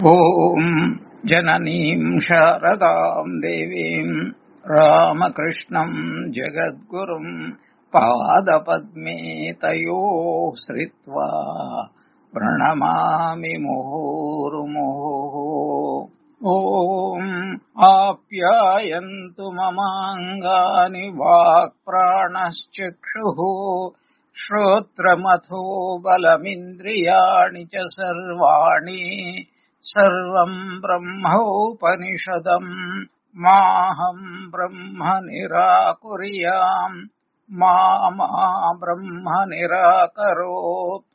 ॐ जननीं शारदां देवीं रामकृष्णं जगद्गुरुं पादपद्मे तयोः श्रित्वा प्रणमामि मुहुर्मुहुः। ॐ आप्यायन्तु ममाङ्गानि वाक्प्राणश्चक्षुः श्रोत्रमथो बलमिन्द्रियाणि च सर्वाणि सर्वं ब्रह्मोपनिषदम् माहं ब्रह्म निराकुर्याम् मा ब्रह्म निराकरोत्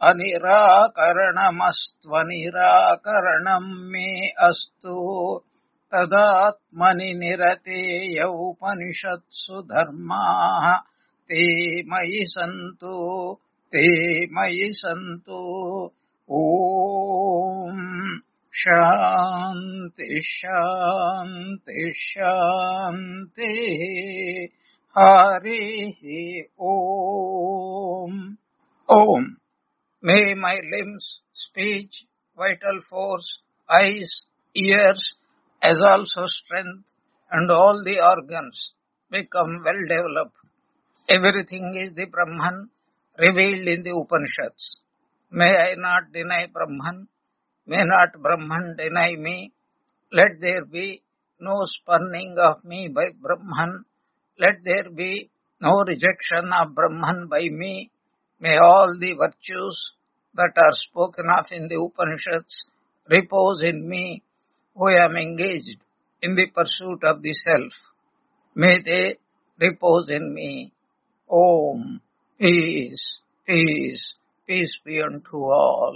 अनिराकरणमस्त्वनिराकरणं मे अस्तु तदात्मनि निरतेय उपनिषत्सु धर्माः ते मयि सन्तु ॐ शान्ति शान्ति शान्तिः हरिः ॐ May my limbs, speech, vital force, eyes, ears, as also strength and all the organs become well developed. Everything is the Brahman revealed in the Upanishads. May I not deny Brahman, may not Brahman deny me. Let there be no spurning of me by Brahman. Let there be no rejection of Brahman by me. May all the virtues that are spoken of in the Upanishads repose in me, who am engaged in the pursuit of the self. May they repose in me. Om. Peace, peace, peace be unto all.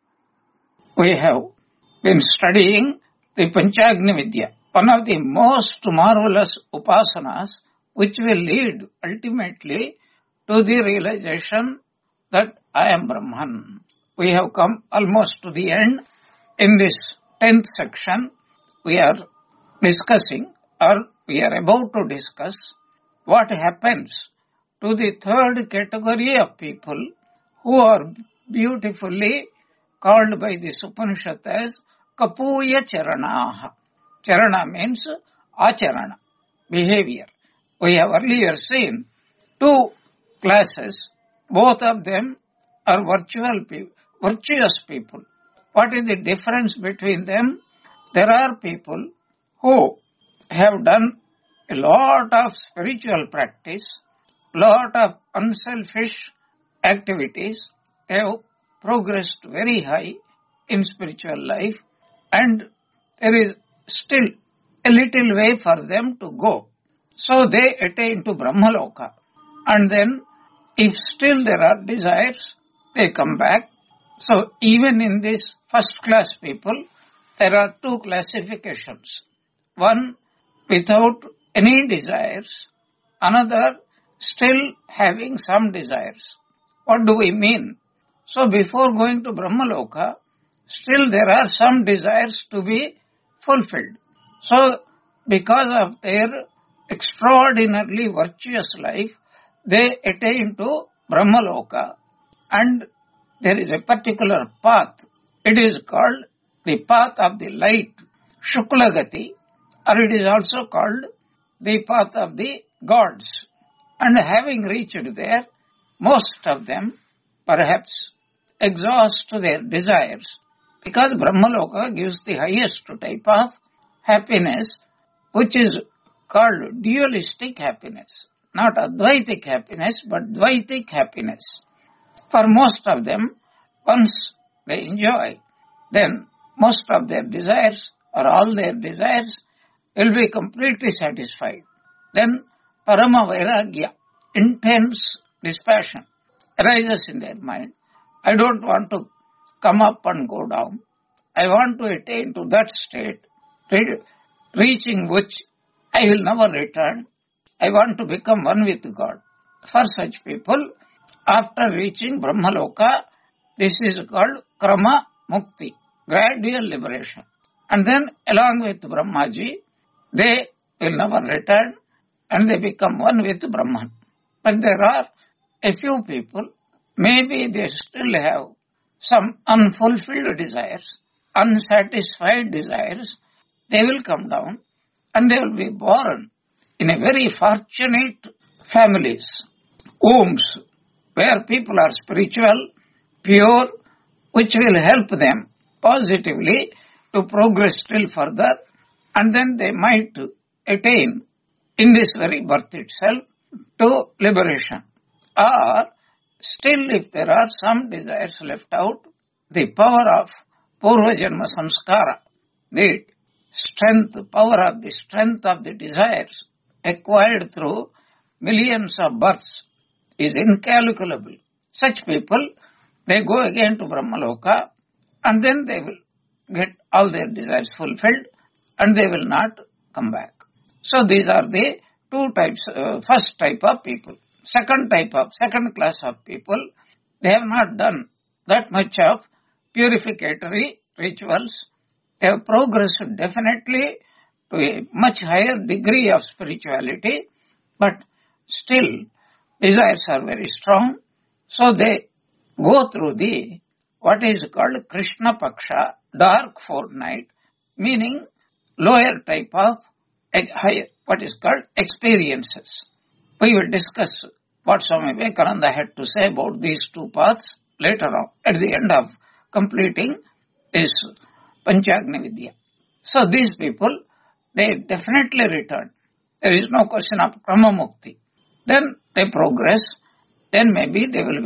We have been studying the Panchagni Vidya, one of the most marvelous upasanas which will lead ultimately to the realization that I am Brahman. We have come almost to the end. In this 10th section, we are discussing, or we are about to discuss, what happens to the third category of people who are beautifully called by this Upanishad as Kapuya Charanaha. Charana means Acharana, behavior. We have earlier seen two classes. Both of them are virtuous people. What is the difference between them? There are people who have done a lot of spiritual practice, lot of unselfish activities. They have progressed very high in spiritual life, and there is still a little way for them to go. So they attain to Brahmaloka, and then if still there are desires, they come back. So even in these first class people, there are two classifications. One without any desires, another still having some desires. What do we mean? So before going to Brahmaloka, still there are some desires to be fulfilled. So because of their extraordinarily virtuous life, they attain to Brahmaloka, and there is a particular path. It is called the path of the light, Shuklagati, or it is also called the path of the gods. And having reached there, most of them perhaps exhaust their desires, because Brahmaloka gives the highest type of happiness, which is called dualistic happiness. Not Advaitic happiness, but Dvaitic happiness. For most of them, once they enjoy, then most of their desires, or all their desires, will be completely satisfied. Then Parama Vairagya, intense dispassion, arises in their mind. I don't want to come up and go down. I want to attain to that state, reaching which I will never return. I want to become one with God. For such people, after reaching Brahmaloka, this is called Krama Mukti, gradual liberation. And then along with Brahmaji, they will never return and they become one with Brahman. But there are a few people, maybe they still have some unfulfilled desires. unsatisfied desires, they will come down and they will be born in a very fortunate families, homes, where people are spiritual, pure, which will help them positively to progress still further, and then they might attain in this very birth itself to liberation. Or still if there are some desires left out, the power of Purva Janma Samskara, the power of the strength of the desires acquired through millions of births is incalculable. Such people, they go again to Brahmaloka and then they will get all their desires fulfilled and they will not come back. So these are the two types, first type of people. Second class of people, they have not done that much of purificatory rituals. They have progressed definitely to a much higher degree of spirituality, but still desires are very strong. So they go through the what is called Krishna Paksha, dark fortnight, meaning lower type of higher, what is called experiences. We will discuss what Swami Vivekananda had to say about these two paths later on, at the end of completing this Panchagni Vidya. So these people, they definitely return. There is no question of Krama Mukti. Then they progress, then maybe they will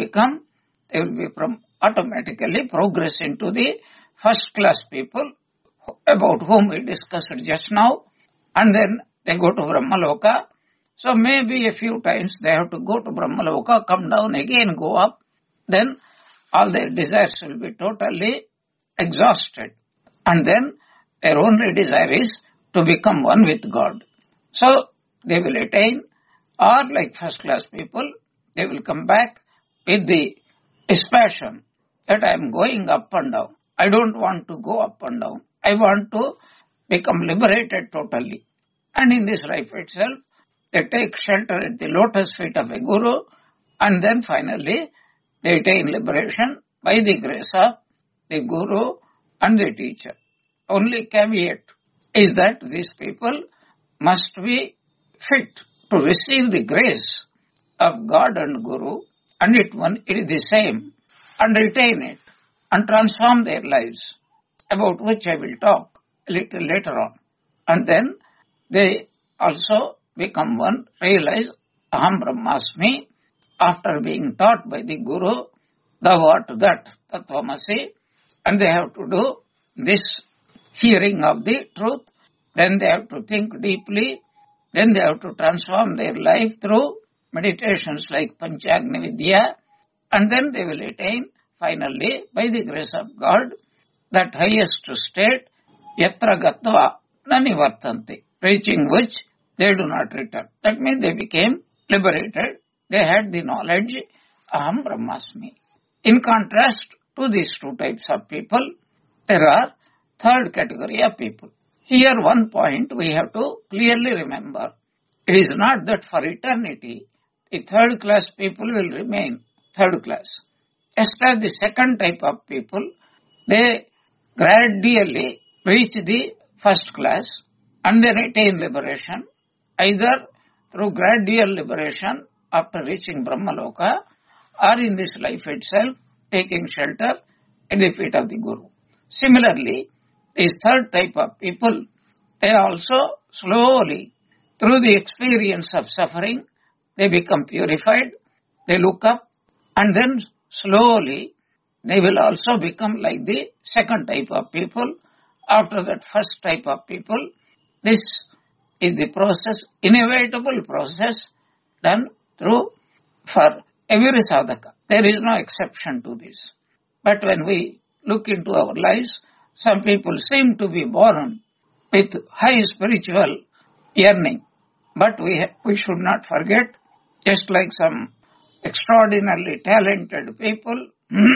automatically progress into the first class people about whom we discussed just now, and then they go to Brahmaloka. So maybe a few times they have to go to Brahmaloka, come down again, go up, then all their desires will be totally exhausted. And then their only desire is to become one with God. So they will attain, or like first class people, they will come back with the dispassion that I am going up and down. I don't want to go up and down. I want to become liberated totally. And in this life itself, they take shelter at the lotus feet of a guru, and then finally they attain liberation by the grace of the guru and the teacher. Only caveat is that these people must be fit to receive the grace of God and Guru, and it is the same, and retain it and transform their lives, about which I will talk a little later on. And then they also become one, realize Aham Brahmasmi, after being taught by the Guru, thou art that, Tattvamasi, and they have to do this hearing of the truth, then they have to think deeply, then they have to transform their life through meditations like Panchagni Vidya, and then they will attain finally, by the grace of God, that highest state, Yatra Gatva Nanivartanti, reaching which they do not return. That means they became liberated. They had the knowledge, Aham Brahmasmi. In contrast to these two types of people, there are third category of people. Here one point we have to clearly remember. It is not that for eternity, the third class people will remain third class. Just as the second type of people, they gradually reach the first class and then attain liberation, either through gradual liberation after reaching Brahmaloka, or in this life itself, taking shelter at the feet of the Guru. Similarly, this third type of people, they also slowly, through the experience of suffering, they become purified, they look up, and then slowly they will also become like the second type of people. After that first type of people, this is the process, inevitable process done through for every sadhaka. There is no exception to this. But when we look into our lives, some people seem to be born with high spiritual yearning. But we should not forget, just like some extraordinarily talented people,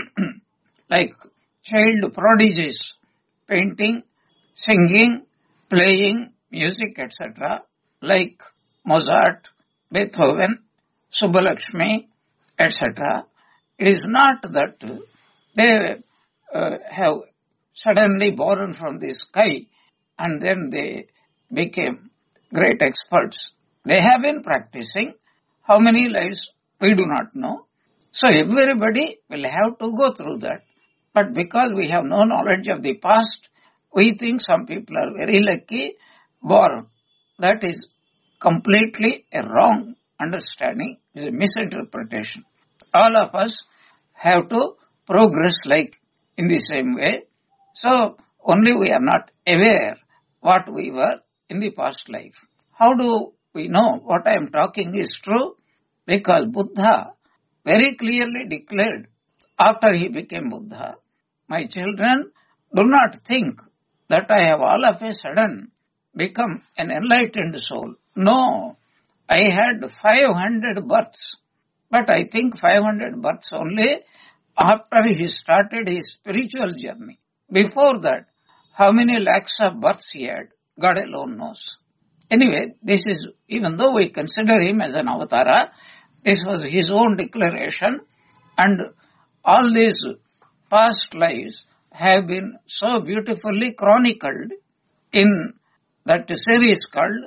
like child prodigies, painting, singing, playing, music, etc., like Mozart, Beethoven, Subbalakshmi, etc. It is not that they have suddenly born from the sky and then they became great experts. They have been practicing. How many lives we do not know. So everybody will have to go through that. But because we have no knowledge of the past, we think some people are very lucky born. That is completely a wrong understanding, is a misinterpretation. All of us have to progress like in the same way. So only we are not aware what we were in the past life. How do we know what I am talking is true? Because Buddha very clearly declared after he became Buddha, my children, do not think that I have all of a sudden become an enlightened soul. No, I had 500 births, but I think 500 births only after he started his spiritual journey. Before that, how many lakhs of births he had, God alone knows. Anyway, this is, even though we consider him as an avatara, this was his own declaration, and all these past lives have been so beautifully chronicled in that series called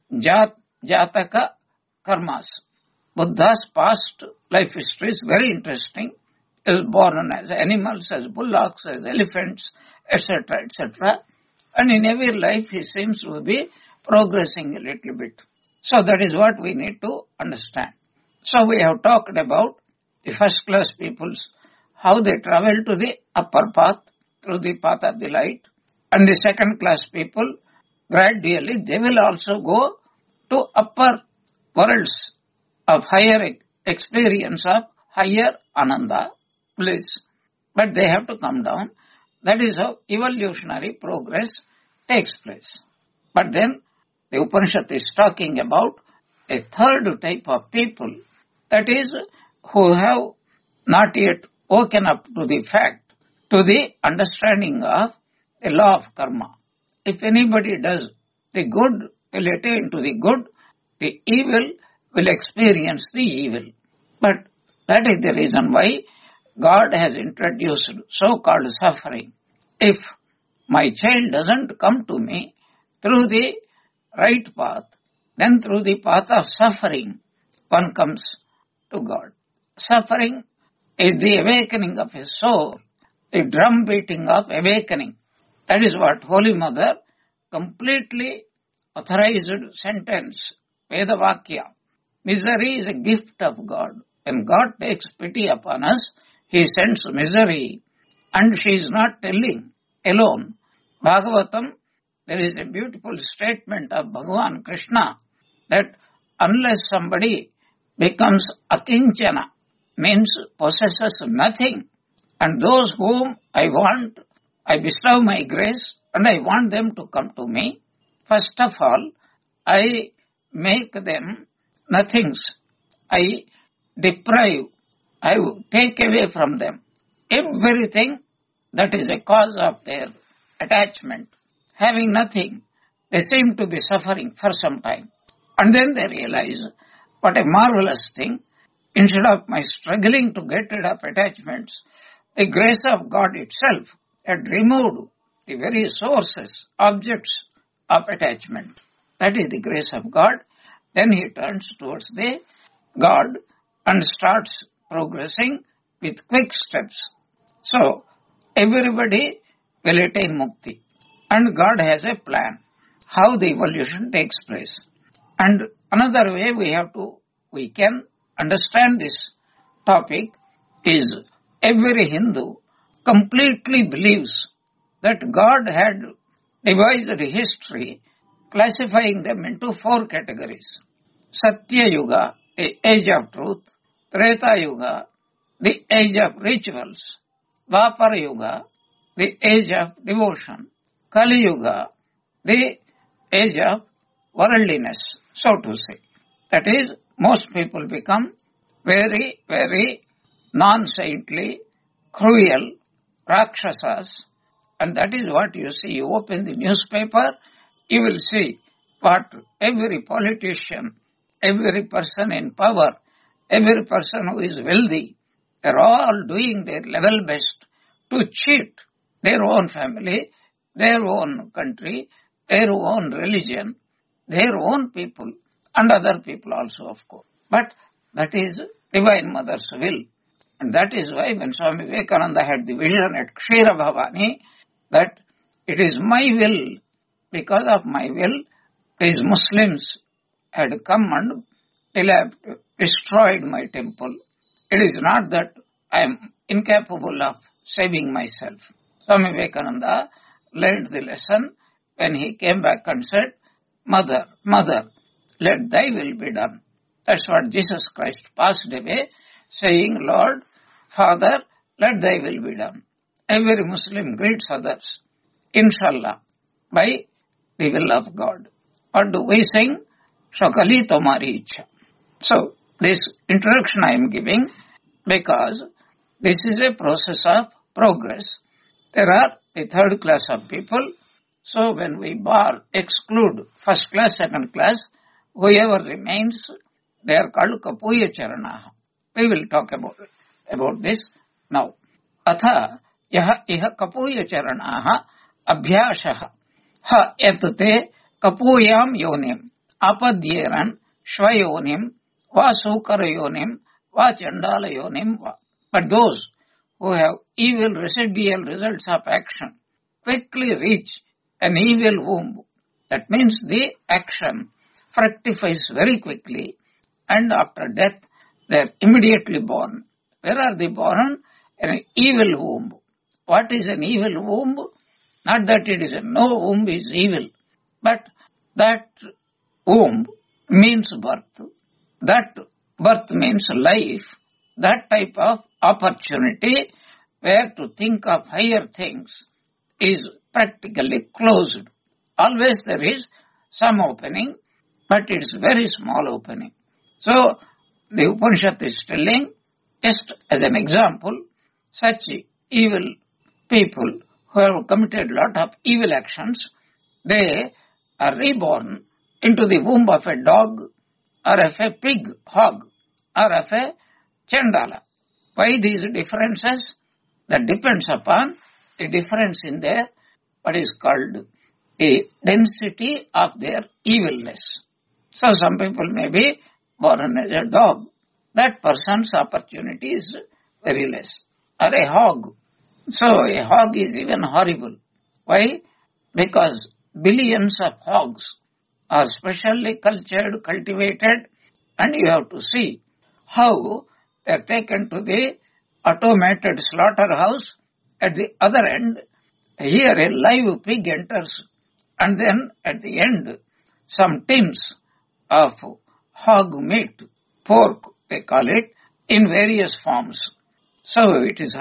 Jataka Karmas. Buddha's past life history is very interesting. He was born as animals, as bullocks, as elephants, etc., etc. And in every life he seems to be progressing a little bit. So that is what we need to understand. So we have talked about the first class peoples, how they travel to the upper path through the path of the light, and the second class people, gradually they will also go to upper worlds of higher experience of higher ananda bliss. But they have to come down. That is how evolutionary progress takes place. But then the Upanishad is talking about a third type of people, that is, who have not yet woken up to the fact, to the understanding of the law of karma. If anybody does the good, will attain to the good, the evil will experience the evil. But that is the reason why God has introduced so-called suffering. If my child doesn't come to me through the right path, then through the path of suffering, one comes to God. Suffering is the awakening of a soul, the drum beating of awakening. That is what Holy Mother completely authorized sentence, Vedavakya. Misery is a gift of God. When God takes pity upon us, He sends misery, and she is not telling alone. Bhagavatam, there is a beautiful statement of Bhagavan Krishna that unless somebody becomes akinchana, means possesses nothing, and those whom I want, I bestow my grace and I want them to come to me, first of all, I make them nothings. I deprive, I take away from them everything that is a cause of their attachment. Having nothing, they seem to be suffering for some time. And then they realize, what a marvelous thing. Instead of my struggling to get rid of attachments, the grace of God itself had removed the very sources, objects of attachment. That is the grace of God. Then he turns towards the God and starts progressing with quick steps. So, everybody will attain mukti. And God has a plan how the evolution takes place. And another way we can understand this topic is every Hindu completely believes that God had devised history classifying them into 4 categories. Satya Yuga, the age of truth; Treta Yuga, the age of rituals; Dwapara Yuga, the age of devotion; Kali Yuga, the age of worldliness, so to say. That is, most people become very, very non-saintly, cruel, rakshasas, and that is what you see. You open the newspaper, you will see what every politician, every person in power, every person who is wealthy, they are all doing their level best to cheat their own family, their own country, their own religion, their own people, and other people also, of course. But that is Divine Mother's will. And that is why when Swami Vivekananda had the vision at Kshira Bhavani, that it is my will, because of my will, these Muslims had come and destroyed my temple. It is not that I am incapable of saving myself. Swami Vivekananda learned the lesson when he came back and said, Mother, Mother, let thy will be done. That's what Jesus Christ passed away, saying, Lord, Father, let thy will be done. Every Muslim greets others, Inshallah, by the will of God. What do we sing? Shakali Tomari Icha. So, this introduction I am giving because this is a process of progress. There are the third class of people. So, when we exclude first class, second class, whoever remains, they are called Kapuya Charanaha. We will talk about this now. Atha yaha iha Kapuya Charanaha abhyashaha ha etate Kapuyam yonim apadyeran shvayonim va sukara yonim va chandala yonim va. But those who have evil residual results of action quickly reach an evil womb. That means the action fructifies very quickly, and after death they are immediately born. Where are they born? In an evil womb. What is an evil womb? Not that it is no womb is evil, but that womb means birth. That birth means life. That type of opportunity where to think of higher things is practically closed. Always there is some opening, but it is very small opening. So, the Upanishad is telling, just as an example, such evil people who have committed a lot of evil actions, they are reborn into the womb of a dog, or of a pig, hog, or of a chandala. Why these differences? That depends upon the difference in their, what is called, the density of their evilness. So some people may be born as a dog. That person's opportunity is very less. Or a hog. So a hog is even horrible. Why? Because billions of hogs are specially cultured, cultivated, and you have to see how they are taken to the automated slaughterhouse. At the other end, here a live pig enters, and then at the end, some tins of hog meat, pork they call it, in various forms. So it is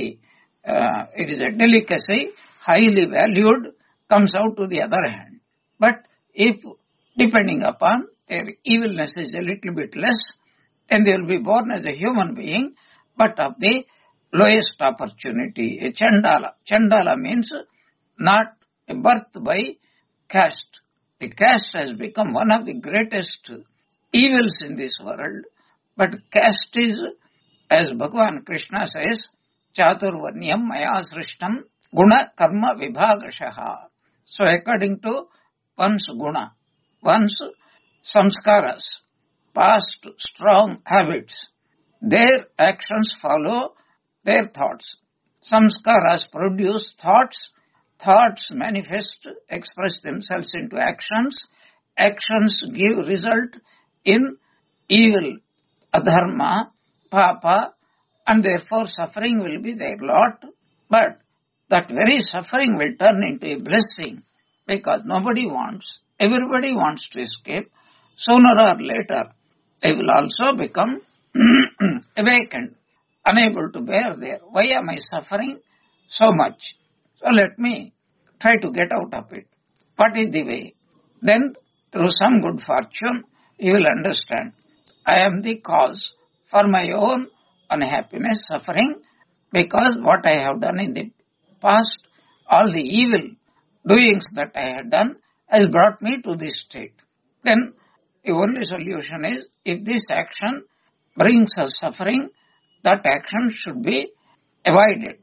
it is a delicacy, highly valued, comes out to the other hand. But if, depending upon their evilness is a little bit less, then they will be born as a human being, but of the lowest opportunity, a chandala. Chandala means not a birth by caste. The caste has become one of the greatest evils in this world, but caste is, as Bhagavan Krishna says, Chaturvarnyam maya srishtam guna karma vibhagashaha. So according to one's guna, one's samskaras, past strong habits, their actions follow their thoughts. Samskaras produce thoughts, thoughts manifest, express themselves into actions, actions give result in evil, adharma, papa, and therefore suffering will be their lot. But that very suffering will turn into a blessing, because nobody wants, everybody wants to escape. Sooner or later, they will also become awakened, unable to bear there. Why am I suffering so much? So let me try to get out of it. What is the way? Then, through some good fortune, you will understand. I am the cause for my own unhappiness, suffering, because what I have done in the past, all the evil doings that I had done, has brought me to this state. Then, the only solution is, if this action brings us suffering, that action should be avoided.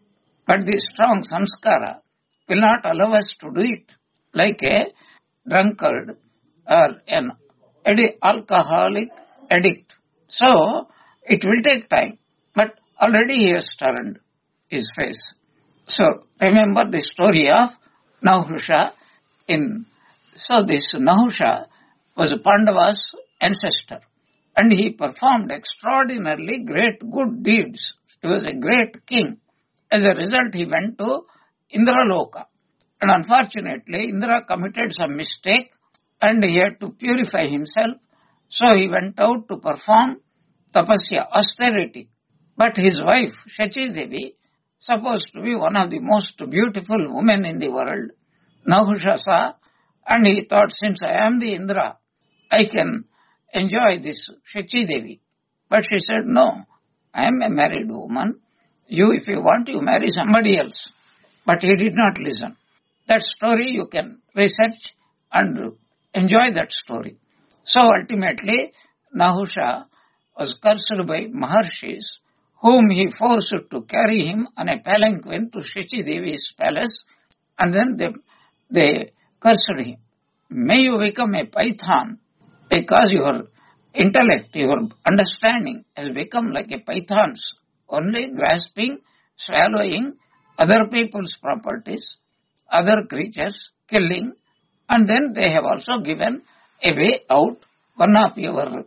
But the strong samskara will not allow us to do it, like a drunkard or an alcoholic addict. So, it will take time, but already he has turned his face. So, remember the story of Nahusha. So this Nahusha was Pandava's ancestor, and he performed extraordinarily great good deeds. He was a great king. As a result, he went to Indraloka. And unfortunately, Indra committed some mistake and he had to purify himself. So he went out to perform tapasya, austerity. But his wife, Shachi Devi, supposed to be one of the most beautiful women in the world, Nahusha saw, and he thought, since I am the Indra, I can enjoy this Shachi Devi. But she said, no, I am a married woman. You, if you want, you marry somebody else. But he did not listen. That story you can research and enjoy that story. So ultimately, Nahusha was cursed by Maharshis, whom he forced to carry him on a palanquin to Shachi Devi's palace, and then they cursed him. May you become a python, because your intellect, your understanding has become like a python's, only grasping, swallowing other people's properties, other creatures, killing, and then they have also given a way out. One of your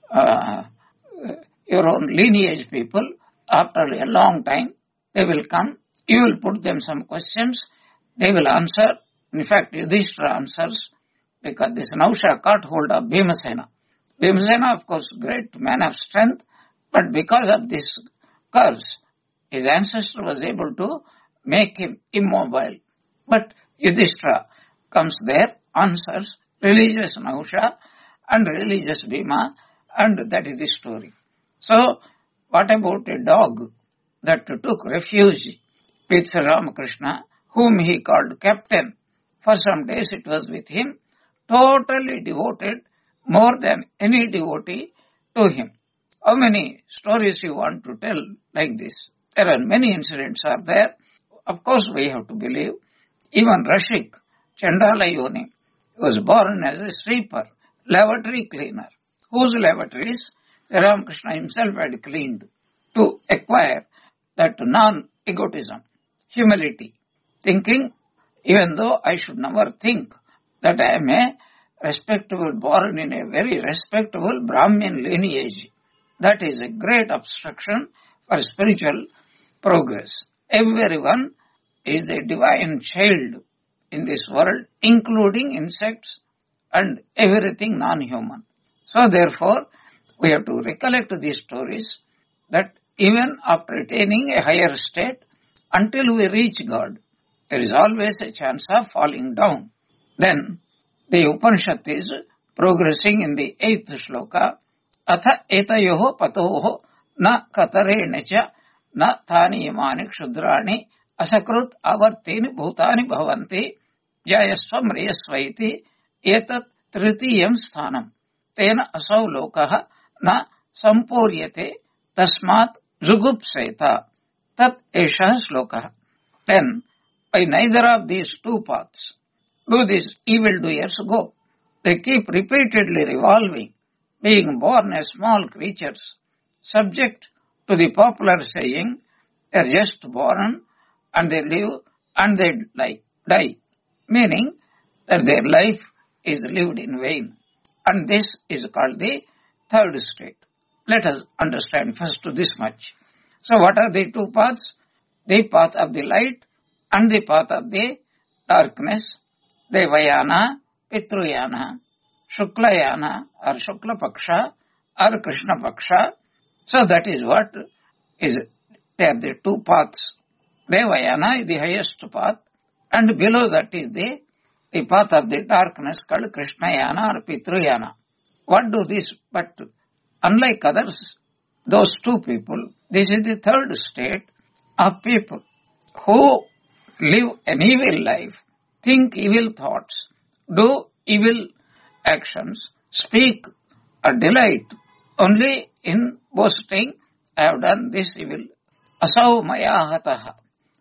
own lineage people, after a long time, they will come, you will put them some questions, they will answer. In fact, Yudhishthira answers, because this Nahusha caught hold of Bhimasena. Bhimasena, of course, great man of strength, but because of this curse, his ancestor was able to make him immobile. But Yudhishthira comes there, answers, religious Nahusha and religious Bhima, and that is the story. So, what about a dog that took refuge with Ramakrishna, whom he called captain? For some days it was with him, totally devoted, more than any devotee, to him. How many stories you want to tell like this? There are many incidents are there. Of course, we have to believe. Even Rashik, Chandala Yoni, was born as a sweeper, lavatory cleaner, whose lavatories Ramakrishna himself had cleaned to acquire that non-egotism, humility, thinking, even though I should never think that I am a respectable, born in a very respectable Brahmin lineage. That is a great obstruction for spiritual progress. Everyone is a divine child in this world, including insects and everything non-human. So therefore, we have to recollect these stories that even after attaining a higher state, until we reach God, there is always a chance of falling down. Then the Upanishad is progressing in the 8th shloka. Atha etayoho patoho na katarenecha na thani yamani kshudrani asakrut avartini bhutani bhavanti jayasvam reyasvaiti etat tritiyam sthanam tena asau lokaha na sampuryate tasmat zugupseta tat esha shlokaha. Then, by neither of these two paths do these evildoers go. They keep repeatedly revolving, being born as small creatures, subject to the popular saying, they are just born and they live and they die, meaning that their life is lived in vain. And this is called the third state. Let us understand first this much. So what are the two paths? The path of the light and the path of the darkness, Devayana, Pitruyana, Shuklayana or Shukla Paksha or Krishna Paksha. So that is what is, they are the two paths. Devayana is the highest path, and below that is the path of the darkness called Krishnayana or Pitruyana. What do this? But unlike others, those two people, this is the third state of people who live an evil life, think evil thoughts, do evil actions, speak or delight only in boasting, I have done this evil. Asau maya hataha.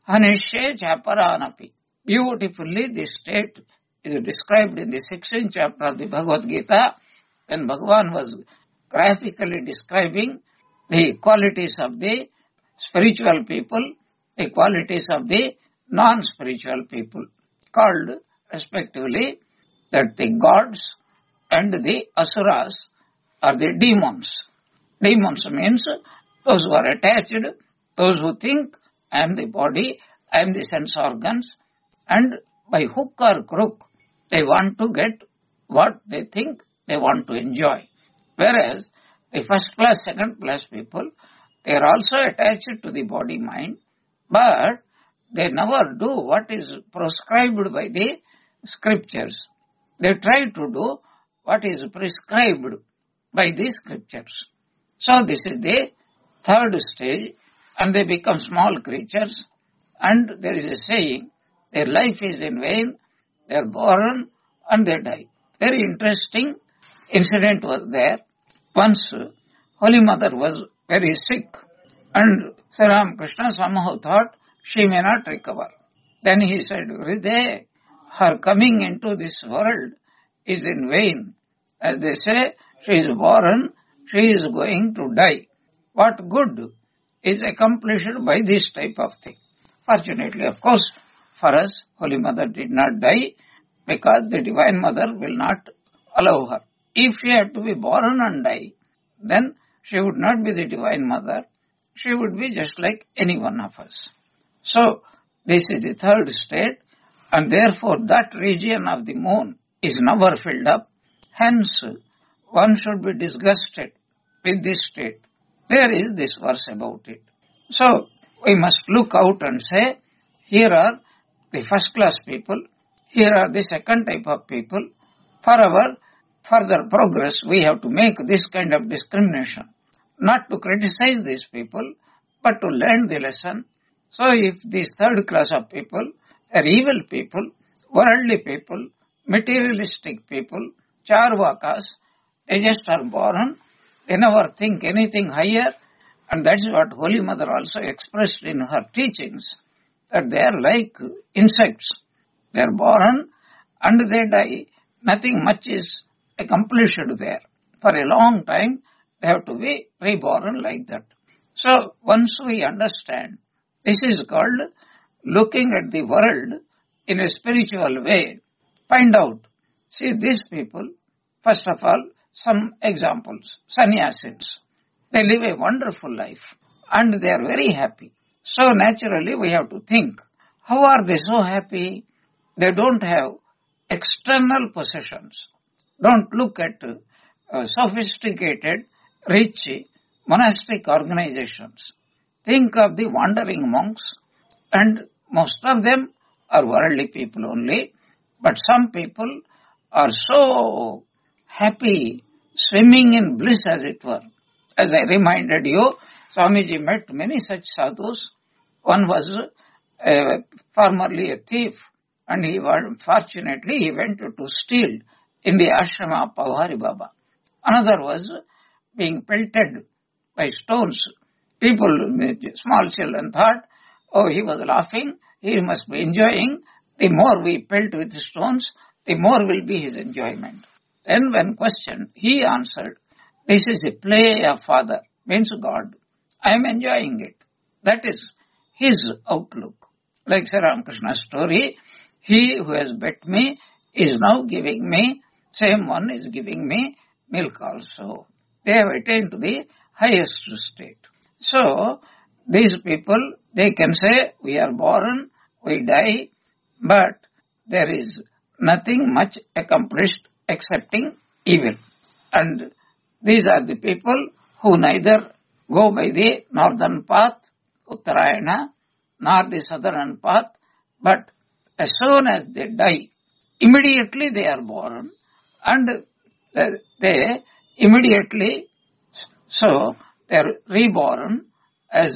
Anishye Chaparanapi. Beautifully, this state is described in the 16th chapter of the Bhagavad Gita, when Bhagavan was graphically describing the qualities of the spiritual people, the qualities of the non-spiritual people, called respectively that the gods and the asuras are the demons. Demons means those who are attached, those who think, I am the body, I am the sense organs, and by hook or crook, they want to get what they think they want to enjoy. Whereas the first class, second class people, they are also attached to the body mind, but they never do what is prescribed by the scriptures. They try to do what is prescribed by the scriptures. So this is the third stage, and they become small creatures, and there is a saying, their life is in vain, they are born and they die. Very interesting incident was there. Once Holy Mother was very sick, and Sri Ramakrishna somehow thought she may not recover. Then he said, Hriday, her coming into this world is in vain. As they say, she is born, she is going to die. What good is accomplished by this type of thing? Fortunately, of course, for us, Holy Mother did not die, because the Divine Mother will not allow her. If she had to be born and die, then she would not be the Divine Mother. She would be just like any one of us. So, this is the third state, and therefore that region of the moon is never filled up. Hence, one should be disgusted with this state. There is this verse about it. So, we must look out and say, here are the first class people, here are the second type of people. For our further progress, we have to make this kind of discrimination. Not to criticize these people, but to learn the lesson. So if these third class of people are evil people, worldly people, materialistic people, charvakas, they just are born, they never think anything higher, and that is what Holy Mother also expressed in her teachings, that they are like insects. They are born and they die. Nothing much is accomplished there. For a long time, they have to be reborn like that. So, once we understand, this is called looking at the world in a spiritual way. Find out. See, these people, first of all, some examples. Sannyasins. They live a wonderful life and they are very happy. So, naturally, we have to think, how are they so happy? They don't have external possessions. Don't look at sophisticated, rich monastic organizations. Think of the wandering monks, and most of them are worldly people only, but some people are so happy, swimming in bliss as it were. As I reminded you, Swamiji met many such sadhus. One was formerly a thief, and fortunately he went to steal in the ashrama of Pavhari Baba. Another was being pelted by stones. People, small children thought, oh, he was laughing, he must be enjoying. The more we pelt with stones, the more will be his enjoyment. Then when questioned, he answered, this is a play of Father, means God. I am enjoying it. That is his outlook. Like Sri Ramakrishna's story, he who has bet me is now giving me, same one is giving me milk also. They have attained to the highest state. So, these people, they can say, we are born, we die, but there is nothing much accomplished excepting evil. And these are the people who neither go by the northern path, Uttarayana, nor the southern path, but as soon as they die, immediately they are born, and they immediately, so they are reborn as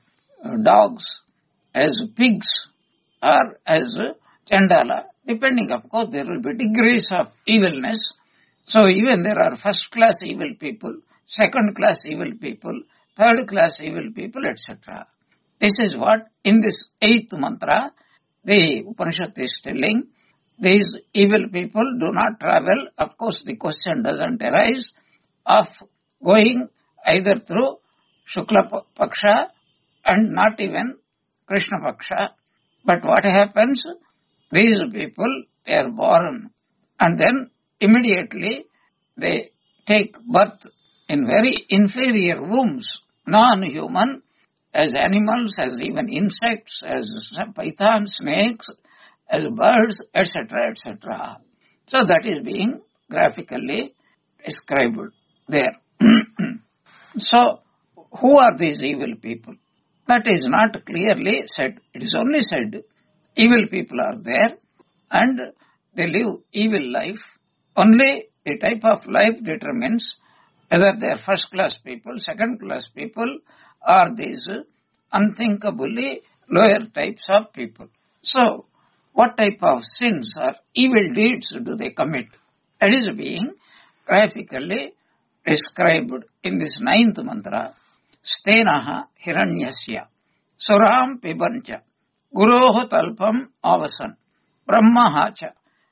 dogs, as pigs, or as Chandala, depending, of course, there will be degrees of evilness. So even there are first class evil people, second class evil people, third class evil people, etc. This is what in this 8th mantra the Upanishad is telling. These evil people do not travel. Of course, the question doesn't arise of going either through Shukla Paksha and not even Krishna Paksha. But what happens? These people, they are born and then immediately they take birth in very inferior wombs, non-human, as animals, as even insects, as pythons, snakes, as birds, etc., etc. So that is being graphically described there. So, who are these evil people? That is not clearly said. It is only said evil people are there and they live evil life. Only the type of life determines whether they are first class people, second class people, or these unthinkably lower types of people. So, what type of sins or evil deeds do they commit? That is being graphically described in this 9th mantra. Stenaha hiranyasya suram pibancha guroho talpam avasan brahmahacha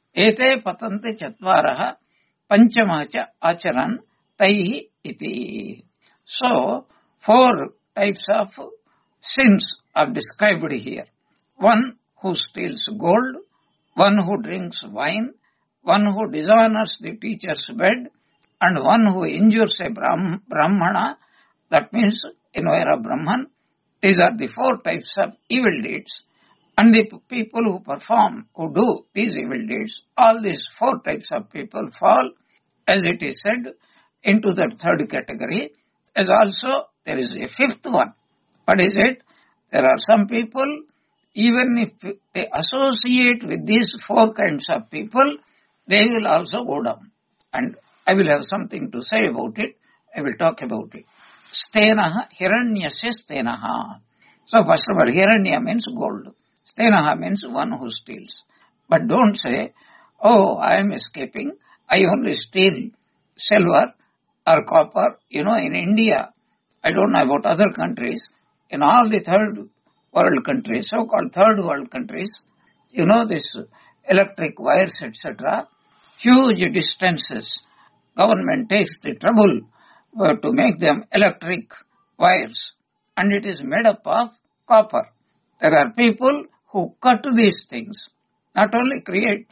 ete patante chatvaraha panchamacha acharan taihi iti. So, 4 types of sins are described here. One who steals gold, one who drinks wine, one who dishonors the teacher's bed, and one who injures a brahmana, that means invoker of Brahman. These are the 4 types of evil deeds. And the people who perform, who do these evil deeds, all these 4 types of people fall, as it is said, into the 3rd category. As also, there is a 5th one. What is it? There are some people, even if they associate with these 4 kinds of people, they will also go down. And I will have something to say about it. I will talk about it. Stenaha, hiranyasya stenaha. So first of all, hiranya means gold. Stenaha means one who steals. But don't say, oh, I am escaping. I only steal silver or copper. You know, in India, I don't know about other countries, in all the 3rd world countries, so-called 3rd world countries, you know, this electric wires, etc., huge distances. Government takes the trouble to make them electric wires, and it is made up of copper. There are people who cut these things, not only create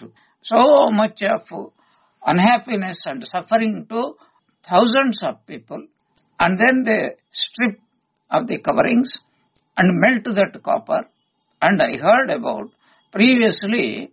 so much of unhappiness and suffering to thousands of people, and then they strip of the coverings and melt that copper. And I heard about previously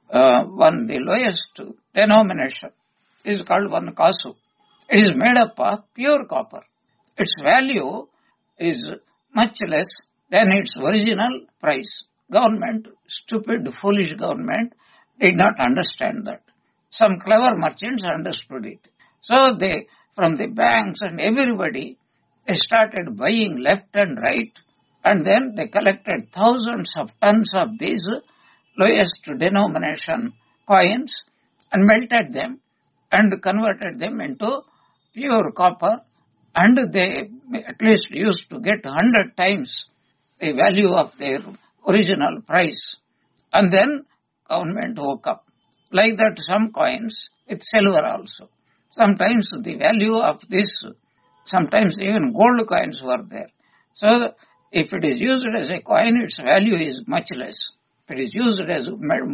the lowest denomination is called 1 kasu. It is made up of pure copper. Its value is much less than its original price. Government, stupid, foolish government, did not understand that. Some clever merchants understood it. So they, from the banks and everybody, they started buying left and right, and then they collected thousands of tons of these lowest denomination coins and melted them and converted them into pure copper, and they at least used to get 100 times the value of their original price. And then government woke up. Like that, some coins with silver also. Sometimes the value of this, sometimes even gold coins were there. So if it is used as a coin, its value is much less. If it is used as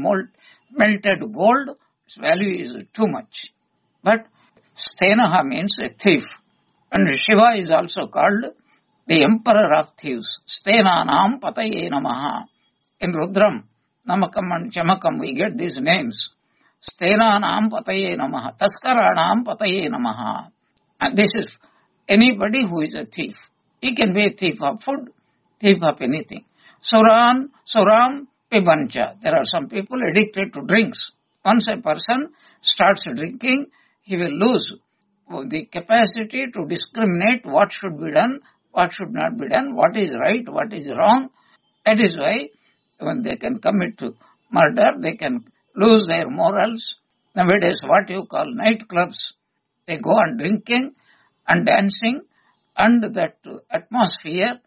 melted gold, its value is too much. But Stenaha means a thief. And Shiva is also called the emperor of thieves. Stenanam pataye namaha. In Rudram, Namakam and Chamakam, we get these names. Stenanam pataye namaha. Taskaranam pataye namaha. And this is anybody who is a thief. He can be a thief of food, thief of anything. Suram pibancha. There are some people addicted to drinks. Once a person starts drinking, he will lose the capacity to discriminate what should be done, what should not be done, what is right, what is wrong. That is why when they can commit murder, they can lose their morals. Nowadays, what you call nightclubs, they go on drinking and dancing, and that atmosphere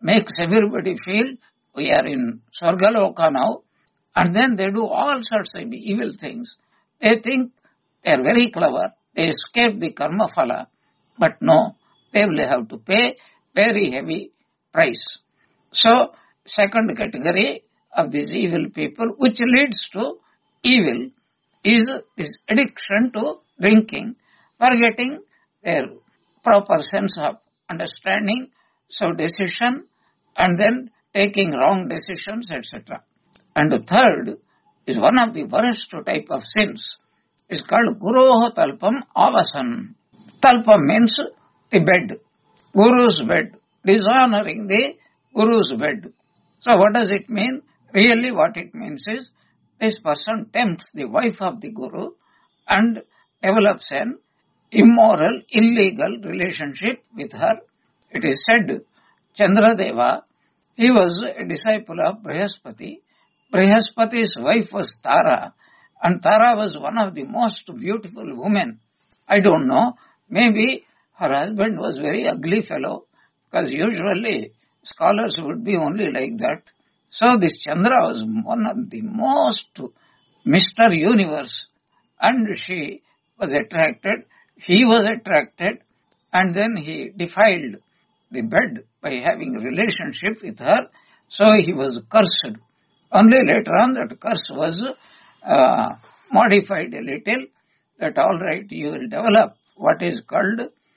makes everybody feel we are in Swargaloka now, and then they do all sorts of evil things. They think they are very clever, they escape the karma phala, but no, they will have to pay very heavy price. So, second category of these evil people, which leads to evil, is this addiction to drinking, forgetting their proper sense of understanding, so decision, and then taking wrong decisions, etc. And the third is one of the worst type of sins. It's called Guroho Talpam Avasan. Talpam means the bed, Guru's bed, dishonoring the Guru's bed. So what does it mean? Really what it means is, this person tempts the wife of the Guru and develops an immoral, illegal relationship with her. It is said, Chandradeva, he was a disciple of Brihaspati. Brihaspati's wife was Tara, and Tara was one of the most beautiful women. I don't know, maybe her husband was very ugly fellow, because usually scholars would be only like that. So this Chandra was one of the most Mr. Universe, and she was attracted, he was attracted, and then he defiled the bed by having a relationship with her, so he was cursed. Only later on that curse was modified a little, that all right, you will develop what is called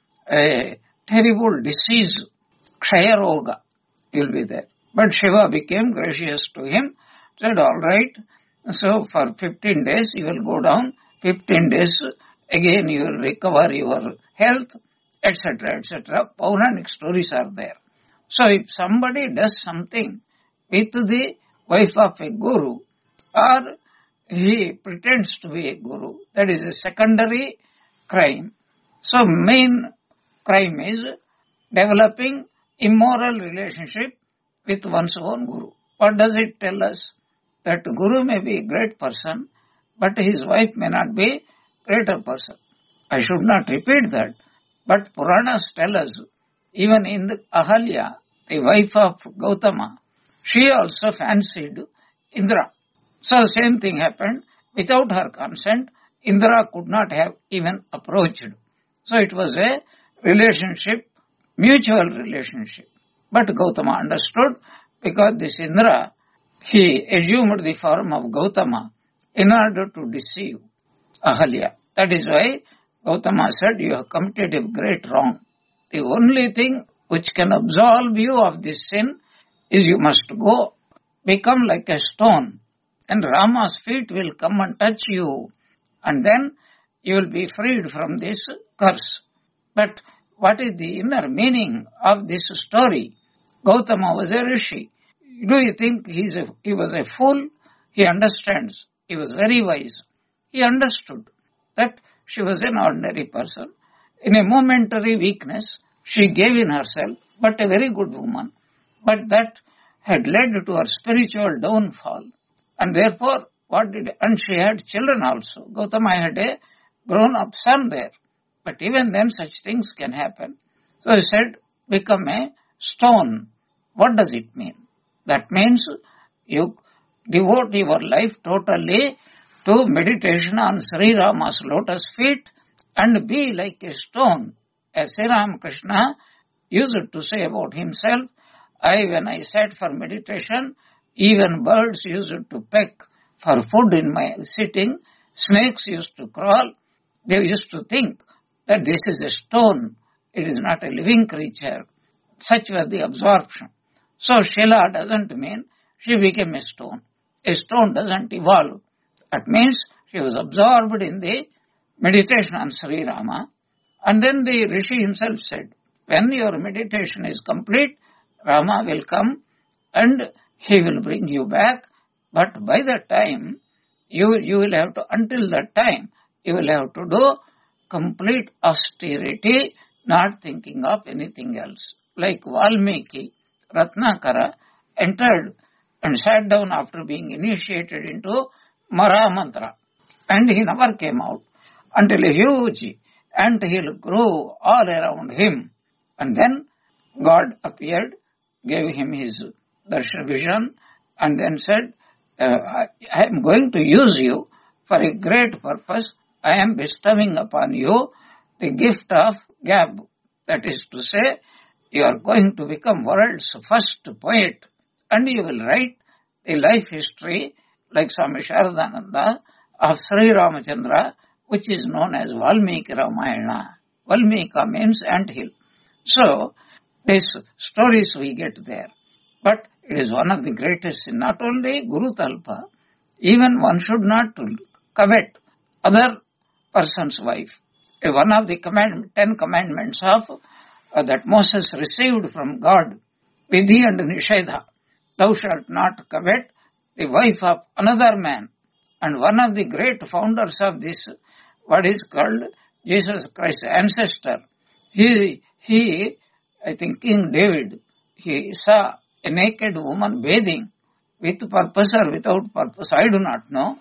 a terrible disease, Kshaya Roga, will be there. But Shiva became gracious to him, said all right, so for 15 days you will go down, 15 days again you will recover your health, etc., etc. Pauranic stories are there. So if somebody does something with the wife of a guru, or he pretends to be a guru, that is a secondary crime. So main crime is developing immoral relationship with one's own guru. What does it tell us? That guru may be a great person, but his wife may not be a greater person. I should not repeat that, but Puranas tell us, even in the Ahalya, the wife of Gautama, she also fancied Indra. So same thing happened. Without her consent, Indra could not have even approached. So it was a relationship, mutual relationship. But Gautama understood, because this Indra, he assumed the form of Gautama in order to deceive Ahalya. That is why Gautama said, you have committed a great wrong. The only thing which can absolve you of this sin is you must go become like a stone, and Rama's feet will come and touch you, and then you will be freed from this curse. But what is the inner meaning of this story? Gautama was a rishi. Do you think he was a fool? He understands. He was very wise. He understood that she was an ordinary person. In a momentary weakness, she gave in herself, but a very good woman. But that had led to her spiritual downfall. And therefore, and she had children also. Gautama had a grown-up son there. But even then, such things can happen. So he said, become a stone. What does it mean? That means you devote your life totally to meditation on Sri Rama's lotus feet and be like a stone. As Sri Ramakrishna used to say about himself, when I sat for meditation, even birds used to peck for food in my sitting, snakes used to crawl. They used to think that this is a stone, it is not a living creature. Such was the absorption. So Shila doesn't mean she became a stone. A stone doesn't evolve. That means she was absorbed in the meditation on Sri Rama. And then the Rishi himself said, when your meditation is complete, Rama will come and he will bring you back. But by that time, you will have to, until that time, you will have to do complete austerity, not thinking of anything else. Like Valmiki, Ratnakara entered and sat down after being initiated into Mara Mantra. And he never came out until a huge anthill grew all around him. And then God appeared, gave him his darshan vision and then said, I am going to use you for a great purpose. I am bestowing upon you the gift of gab. That is to say, you are going to become world's first poet and you will write the life history like Swami Sharadananda of Sri Ramachandra, which is known as Valmiki Ramayana. Valmika means anthill. So, these stories we get there. But it is one of the greatest, not only Guru Talpa, even one should not covet other person's wife. One of the 10 commandments of that Moses received from God, Vidhi and Nishedha, thou shalt not covet the wife of another man. And one of the great founders of this, what is called Jesus Christ's ancestor, he, I think King David, he saw a naked woman bathing with purpose or without purpose, I do not know.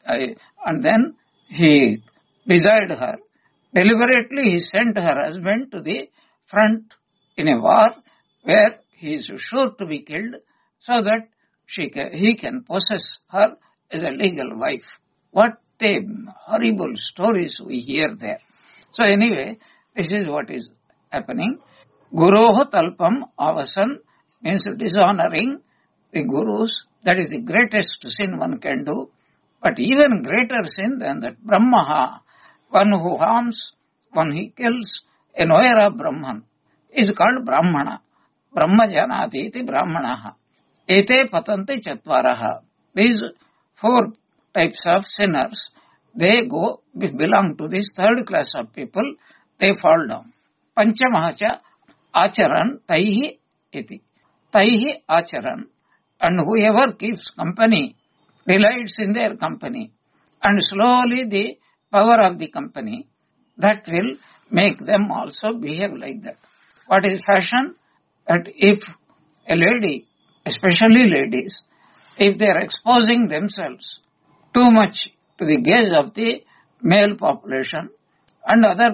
And then he desired her. Deliberately he sent her husband to the front in a war where he is sure to be killed so that he can possess her as a legal wife. What a horrible stories we hear there. So anyway, this is what is happening. Guroho talpam avasan means dishonoring the gurus. That is the greatest sin one can do. But even greater sin than that, Brahmaha, one who harms, one he kills, a knower of Brahman, is called Brahmana. Brahma janati iti Brahmanaha. Ete patanti chatvaraha. These 4 types of sinners, they belong to this third class of people, they fall down. Panchamahacha acharan taihi iti. Taihi acharan. And whoever keeps company, delights in their company, and slowly the power of the company, that will make them also behave like that. What is fashion? That if a lady, especially ladies, if they are exposing themselves too much to the gaze of the male population, and other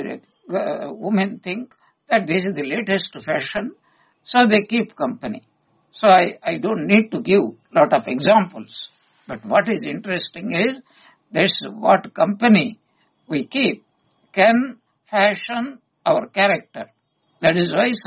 women think that this is the latest fashion, so they keep company. So I don't need to give lot of examples. But what is interesting is this: what company we keep can fashion our character. That is why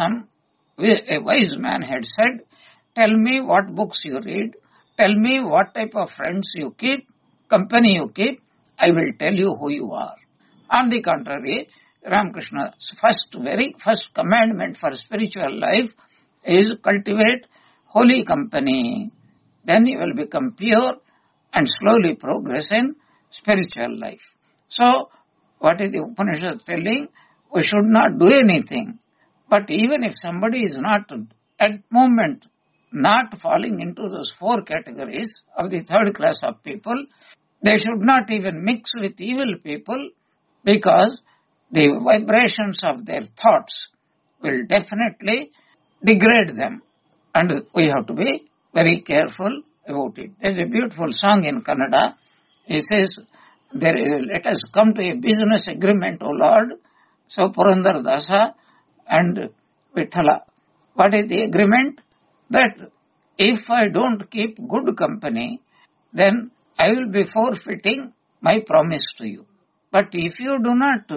a wise man had said, tell me what books you read, tell me what type of friends you keep, company you keep, I will tell you who you are. On the contrary, Ramakrishna's very first commandment for spiritual life is cultivate holy company. Then you will become pure and slowly progress in spiritual life. So, what is the Upanishad telling? We should not do anything. But even if somebody is not at moment not falling into those 4 categories of the third class of people, they should not even mix with evil people, because the vibrations of their thoughts will definitely degrade them. And we have to be very careful about it. There is a beautiful song in Kannada. It says, let us come to a business agreement, O Lord. So Purandar Dasa and Vithala. What is the agreement? That if I don't keep good company, then I will be forfeiting my promise to you. But if you do not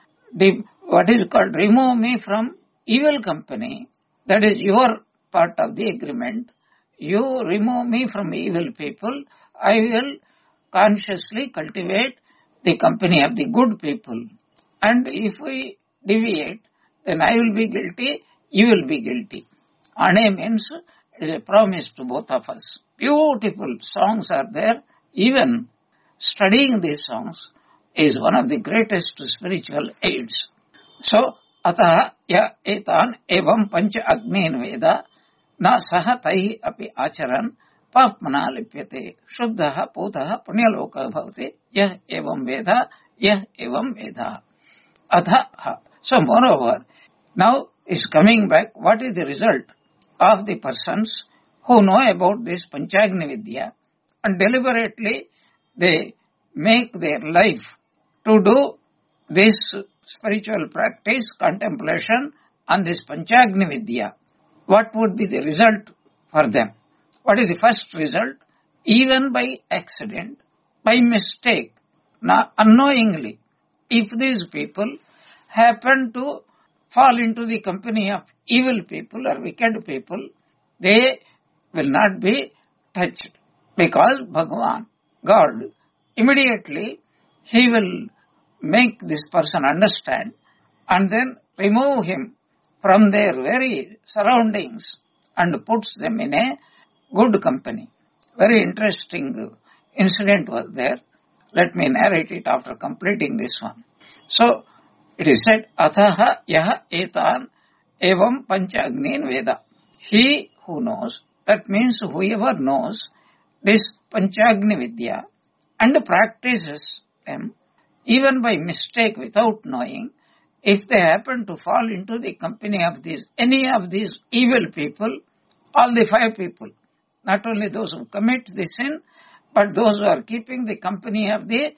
what is called remove me from evil company, that is your part of the agreement. You remove me from evil people, I will consciously cultivate the company of the good people. And if we deviate, then I will be guilty, you will be guilty. Ane means it is a promise to both of us. Beautiful songs are there. Even studying these songs is one of the greatest spiritual aids. So, ataha ya etan evam pancha agnin veda na saha taihi api acharan papmana lipyate shuddhaha putaha punyaloka bhavate yah evam veda. Atha. So, moreover, now is coming back, what is the result of the persons who know about this Panchagni Vidya and deliberately they make their life to do this spiritual practice, contemplation on this Panchagni Vidya. what would be the result for them? What is the first result? Even by accident, by mistake, unknowingly, if these people happen to fall into the company of evil people or wicked people, they will not be touched, because Bhagavan, God, immediately He will make this person understand and then remove him from their very surroundings and puts them in a good company. Very interesting incident was there. Let me narrate it after completing this one. So, it is said, Athaha yaha etan evam panchagnin veda. He who knows, that means whoever knows this panchagni vidya and practices them, even by mistake without knowing, if they happen to fall into the company of any of these evil people, all the 5 people, not only those who commit the sin, but those who are keeping the company of the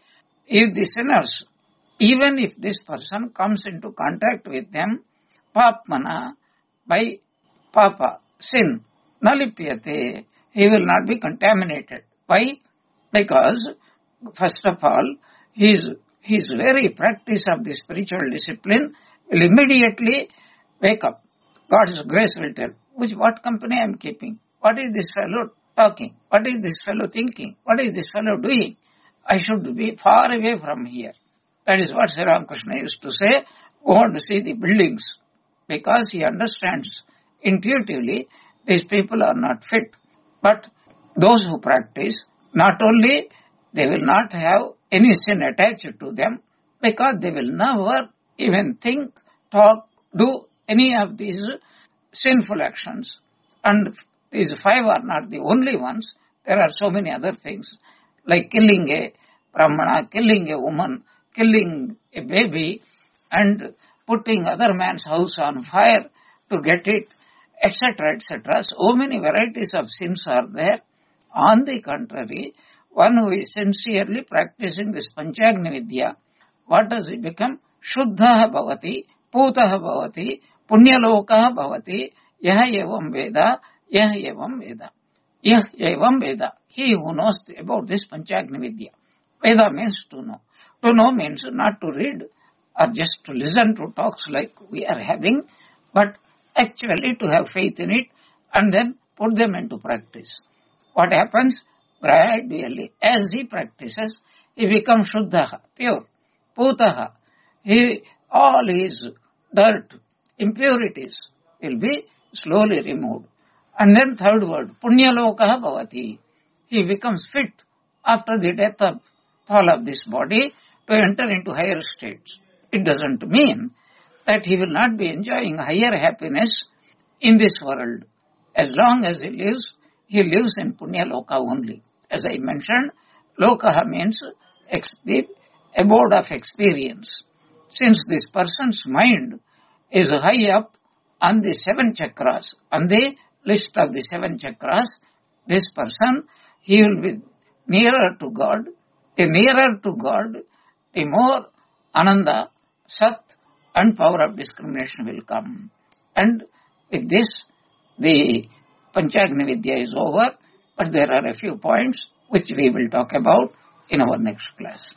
sinners, even if this person comes into contact with them, papmana, by papa, sin, nalipyate, he will not be contaminated. Why? Because, first of all, his very practice of the spiritual discipline will immediately wake up. God's grace will tell, what company I am keeping? What is this fellow talking? What is this fellow thinking? What is this fellow doing? I should be far away from here. That is what Sri Ramakrishna used to say, go and see the buildings, because he understands intuitively these people are not fit. But those who practice, not only they will not have any sin attached to them, because they will never even think, talk, do any of these sinful actions. And these 5 are not the only ones. There are so many other things, like killing a brahmana, killing a woman, killing a baby, and putting other man's house on fire to get it, etc., etc. So many varieties of sins are there. On the contrary, one who is sincerely practicing this Panchagni Vidya, what does it become? Shuddha bhavati, putaha bhavati, punyalokaha bhavati, yaha evam veda, yaha evam veda. Yah evam veda. He who knows about this Panchagni Vidya. Veda means to know. To know means not to read or just to listen to talks like we are having, but actually to have faith in it and then put them into practice. What happens? Gradually, as he practices, he becomes Shuddhaha, pure. Putaha, all his dirt, impurities will be slowly removed. And then third word, Punyalokaha bhavati. He becomes fit after the death of fall of this body to enter into higher states. It doesn't mean that he will not be enjoying higher happiness in this world. As long as he lives in Punya Loka only. As I mentioned, Lokaha means the abode of experience. Since this person's mind is high up on the 7 chakras, on the list of the 7 chakras, this person, he will be nearer to God. The nearer to God, the more Ananda, Sat, and power of discrimination will come. And with this, the Panchagni Vidya is over, but there are a few points which we will talk about in our next class.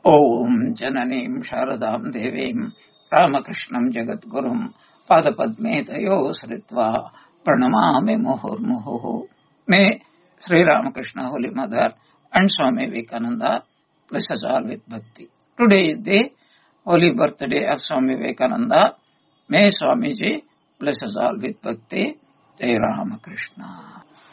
Om Jananim Sharadam Devim Ramakrishnam Jagat Gurum Padapadme Tayo Sritva Pranamami Muhur Muhu. May Sri Ramakrishna Holy Mother and Swami Vivekananda bless us all with bhakti. Today is the holy birthday of Swami Vivekananda. May Swamiji bless us all with bhakti. Jai Ramakrishna.